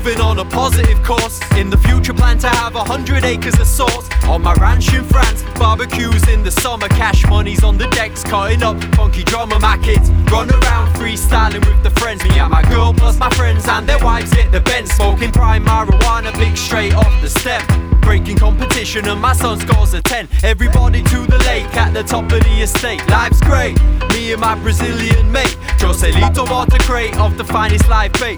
moving on a positive course. In the future plan to have 100 acres of sauce on my ranch in France. Barbecues in the summer, cash money's on the decks, cutting up funky drum and my kids run around freestyling with the friends. Me and my girl plus my friends and their wives hit the bend, smoking prime marijuana, big straight off the stem. Breaking competition and my son scores a 10. Everybody to the lake at the top of the estate. Life's great, me and my Brazilian mate Joselito bought a crate of the finest live bait.